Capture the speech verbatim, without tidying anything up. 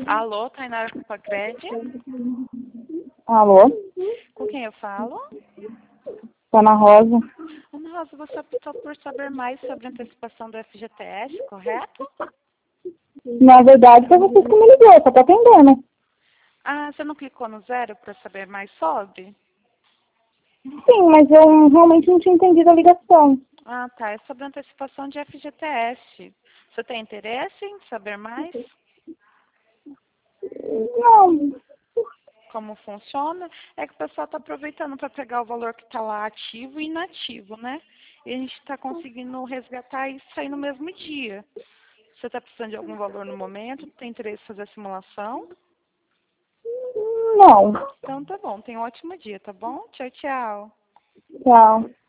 Alô, Tainara Copacred? Alô? Com quem eu falo? Ana Rosa. Ana Rosa, você optou por saber mais sobre a antecipação do F G T S, correto? Na verdade, foi vocês que me ligou, só tô atendendo. Ah, você não clicou no zero para saber mais sobre? Sim, mas eu realmente não tinha entendido a ligação. Ah, tá. É sobre a antecipação de F G T S. Você tem interesse em saber mais Não, como funciona? É que o pessoal está aproveitando para pegar o valor que está lá ativo e inativo, né? E a gente está conseguindo resgatar isso aí no mesmo dia. Você está precisando de algum valor no momento? Tem interesse em fazer a simulação? não. Então tá bom. Tenha um ótimo dia, tá bom? Tchau, tchau. Tchau.